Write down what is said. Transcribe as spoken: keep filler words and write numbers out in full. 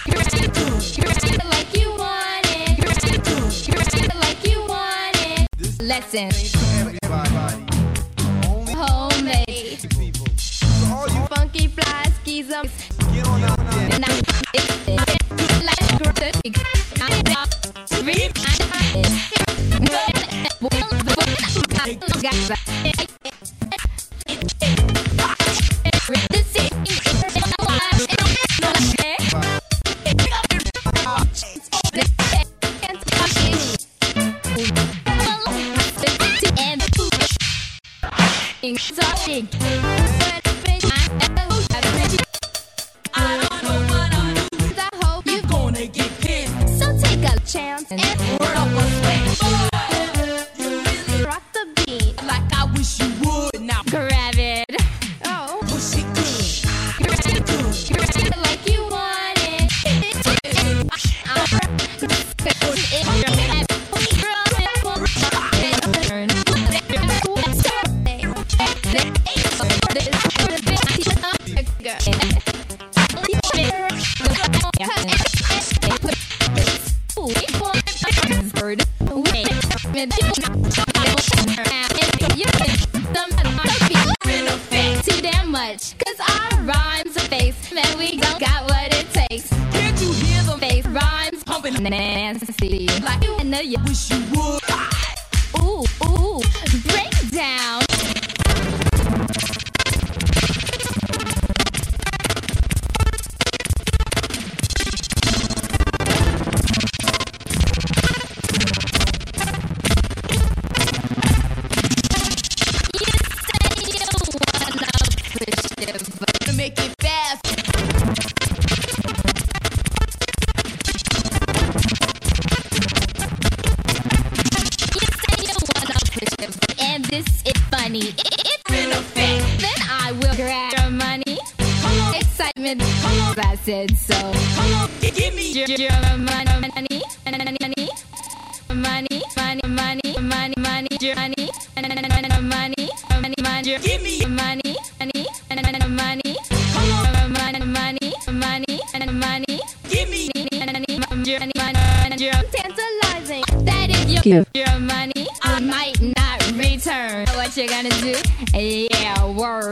Like you want it. Like you want it. Lesson. Homemade. Funky fly skis up. Chance and word up a swing. You really rock the beat like I wish you would. Now grab it. Oh, push it good. Push it good. Like you want it. Too damn much, cause our rhymes are face, man, we don't got what it takes. Can't you hear the face rhymes pumping nasty? Like you know you wish you would. Ooh, ooh, break down. Make it fast. You say you wanna push it, and this is funny. It, it's in effect. Then I will grab your money. Excitement. I said so. Give me your, your money, money, money, money, money, money, money, money, money, your money, money, money, money, give me your money, money, money, money. Money, money, money, and money. Give me money, money, money. Tantalizing. That is your, your money. I might not return. What you gonna do? Yeah, word.